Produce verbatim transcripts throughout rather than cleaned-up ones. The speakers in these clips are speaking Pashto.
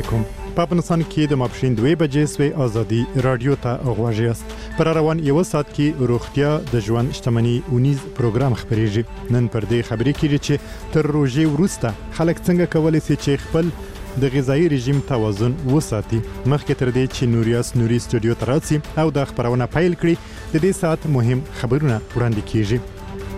علیکم. په افغانستان کې د ماپښین دوه بجې سوي ازادي رادیو ته غواړی است. پر روان یو ساعت کې روغتیا د ژوند شتمنۍ اونیز پروګرام خبرېږي. نن پر دې خبرې کېږي چې تر روژې وروسته خلک څنګه کولی شي چې خپل د غذایی رژیم توازن وساتي. مخکې تر دې چې نوریاس نوري سټوډیو ته راشي او د خبرونه پیل کړي، د دې ساعت مهم خبرونه وړاندې کیږي.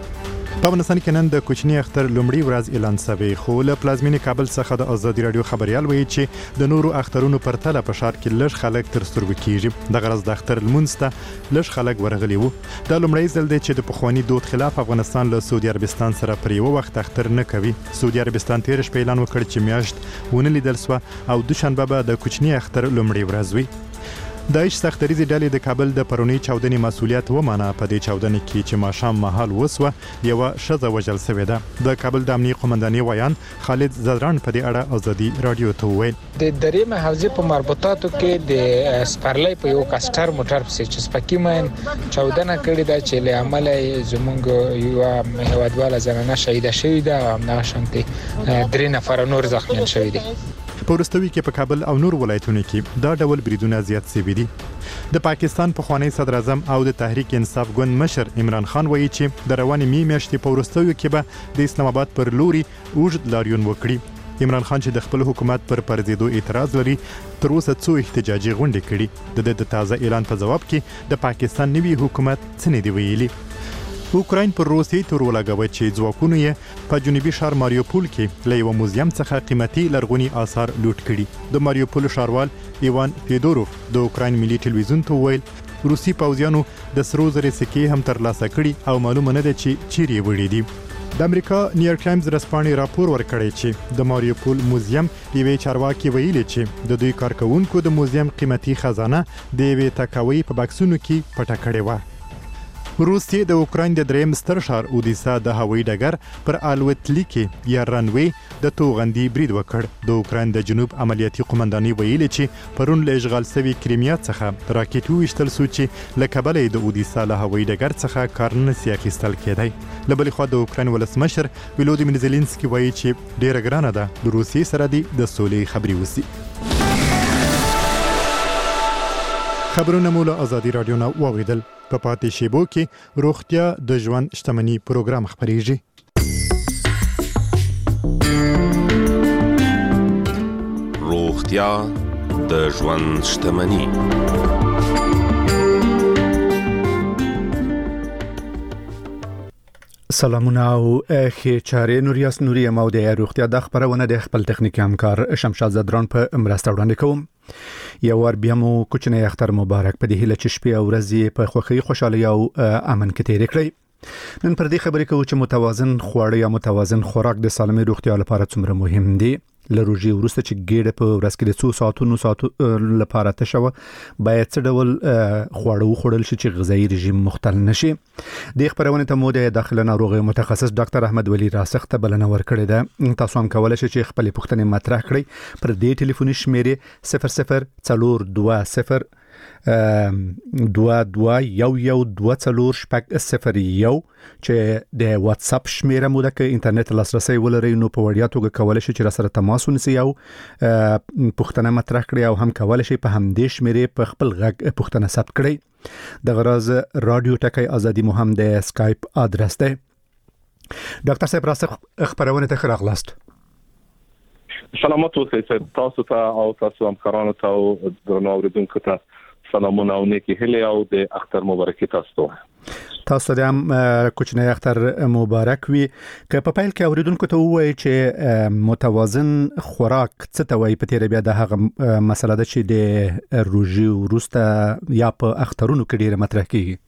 په افغانستان کې نن د کوچني اختر لومړی ورځ اعلان شوی، خو له پلازمینې کابل څخه د ازادي رادیو خبريال وایي چې د نورو اخترونو پرتله په ښار کې لږ خلک تر سترګو کیږي. د غرض د اختر لمونځ ته لږ خلک ورغلي وو. دا لومړی ځل دی چې د پخواني دود خلاف افغانستان له سعودي عربستان سره پر یو وخت اختر نه کوي. سعودي عربستان تیر شپه اعلان وکړ چې میاشت ونه لیدل سو او دوشنبه به د کوچني اختر لومړی ورځ وي. د ایش سختریزي ډلې د کابل د پرونی چاودنې مسولیت ومانه. په دې چاودنې کې چې ماښام مهال وسوه یو ښځه وژل شوې ده. د کابل د امنیه قومندانۍ ویان خالد زدران په دې اړه ازادي رادیو ته وویل د درې محافظې په مربوطاتو کې د سپرلۍ په یو کاستر موټر پسې چې سپکی مین چاودنه کړې ده چې له عمله زمونږ یو هیوادواله زنانه شهیده شوې ده او همدغه شانتي درې نفر نور زخمیان شوي دي. په وروستیو کې په کابل او نور ولایتونو کې دا ډول بریدونه زیات شوي دي. د پاکستان پخوانی صدر اعظم او د تحریک انصاف ګوند مشر عمران خان وایي چې د روانې می میاشتې په وروستیو کې به د اسلام آباد پر لوري اوږد لاریون وکړي. عمران خان چې د خپل حکومت پر پرځېدو اعتراض لري، تر اوسه څو احتجاجي غونډې کړي. د د تازه اعلان په جواب کې د پاکستان نوي حکومت څه نه دی ویلي. اوکراین پر روسیې تور ولګوي چې ځواکونه یې په جنوبي ښار ماریوپول کې له یو موزیم څخه قیمتي لرغوني آثار لوټ کړي. د ماریوپول ښاروال ایوان فیدوروف د اوکراین ملي ټلویزیون ته ویل روسي پوځیانو د سرو زرو سکې هم ترلاسه کړي او معلومه نه ده چې چیرې وړي دي. د امریکا نیویارک ټایمز رسپانې راپور ورکړی چې د ماریوپول موزیم یوې چارواکي ویلي چې د دوی کارکونکو د موزیم قیمتي خزانه د یوې تکاوي په بکسونو کې پټه کړې وه. روسیې د اوکراین د دریم ستر ښار اودیسا د هوایي ډګر پر الوتلیکې یا رنوي د توغندي برید وکړ. د اوکراین د جنوب عملیاتي قومندانۍ ویلي چې پرون له اشغال شوي کریمیا څخه راکټ وویشتل شو چې له کبله د اودیسا له هوایي ډګر څخه کار نه سي اخیستل کېدی. له بلې خوا د اوکراین ولسمشر ولودیمیر زيلنسکي وایي چې ډېره ګرانه ده د روسیې سره د سولې خبرې وسي. خبرونه مو له ازادي رادیو نه واوریدل. په پاتې شیبو کې روغتیا د ژوند شتمنۍ پروګرام خبرېږي. روغتیا د ژوند شتمنۍ. سلامونه او ښه چارې. نوریاس نوري مو د روغتیا د خبرونه د خپل تخنیکي همکار شمشاد زدران په مرسته وړاندې کوم. یو ور بیا مو کوچنی اختر مبارک. په دې هیله چې شپې او ورځې په خوښۍ خوشحالي او امن کې تیر کړئ. نن پر دې خبرې کوو چې متوازن خواړه یا متوازن خوراک د سالمې روغتیا لپاره څومره مهم دی. لروجي ورسته چې ګډه په ورځ کې د څو ساعتونو ساعتونو لپاره تشوه باید څه ډول خواړه وخوړل شي چې غذایی رژیم مختل نشي. د خبرونه ته مو د داخله ناروغي متخصص ډاکټر احمد ولی راسخ ته بلنه ورکړې ده. تاسو هم کولای شئ چې خپل پوښتنې مطرح کړئ پر دې ټلیفوني شمیرې صفر صفر څلور دوه صفر دوه دوه یو یو دوه څلور شپږ صفر یو چې د واتس اپ شمیره مو ده. که انټرنیټ لاسرسي ولرئ نو په وړیا توګه کولای شئ چې سره تماس ونیسئ او پوښتنه مطرح کړئ او هم کولای شئ په همدې شمیره په خپل غږ پوښتنه ثبت کړئ. د غرض رادیو ټکی ازادي مو هم د اسکایپ ادرس ده. ډاکټر صاحب راسخ خبرونه ته راغلاست. سلامات اوسئ. تاسو ته او تاسو همکارانو ته او درنو اوریدونکو ته سلامونه او نیکی هیله او د اختر مبارک تاسو ته. تاسو ته هم کوچنی اختر مبارک وي. که په پیل کې اوریدونکو ته وایي چې متوازن خوراک څه ته وایي، په تیر بیا د هغه مسله ده چې د روژې وروسته یا په اخترونو کې ډیره مطرح کیږي.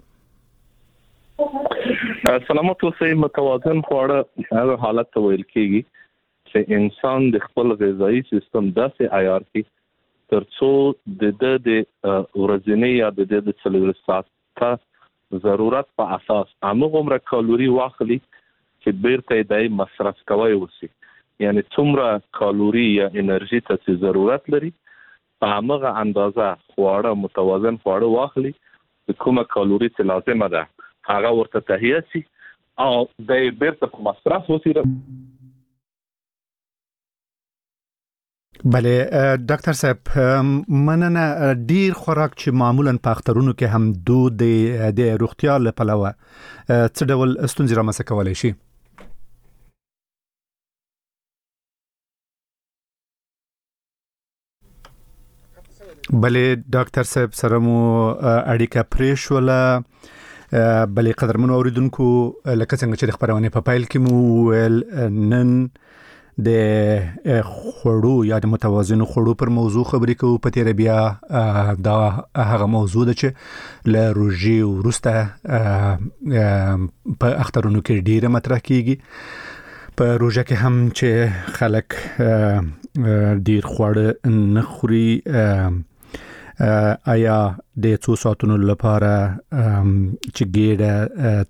سلامات اوسئ. متوازن خواړه هغه حالت ته ویل کیږي چې انسان د خپل غذایی سیستم داسې عیار کړي ترڅو د د د ورځنی یا د د څلور ساعت ضرورت په اساس هغه کالوري واخلي چې بیرته د مصرف کوي وسی. یعنی څومره کالوري یا انرژي ته ضرورت لري په هغه اندازه خواړه متوازن خواړه واخلي چې کومه کالوري چې لازمه ده هغه ورته تهیه شي او د بیرته په مصرف وسی. بله ډاکټر صاحب مننه. ډیر خوراک چې معمولا په اخترونو کې هم دود د روغتیا لپاره څه ډول ستونزې رامنځته کولای شي؟ بله ډاکټر صاحب سره مو اړیکه پرې شوله. بله قدرمنو اوریدونکو لکه څنګه چې د خبرونه په پایل کې مو ویل نن د خوړو یا د متوازن خوړو پر موضوع خبرې کوو. په تیر بیا دا هغه موضوع ده چې له روژې وروسته په اخترونو کې ډیره مطرح کیږي. په روژه کې هم چې خلک ډیر خواړه نه خوري، آیا د څو ساعتونو لپاره چې ګیډه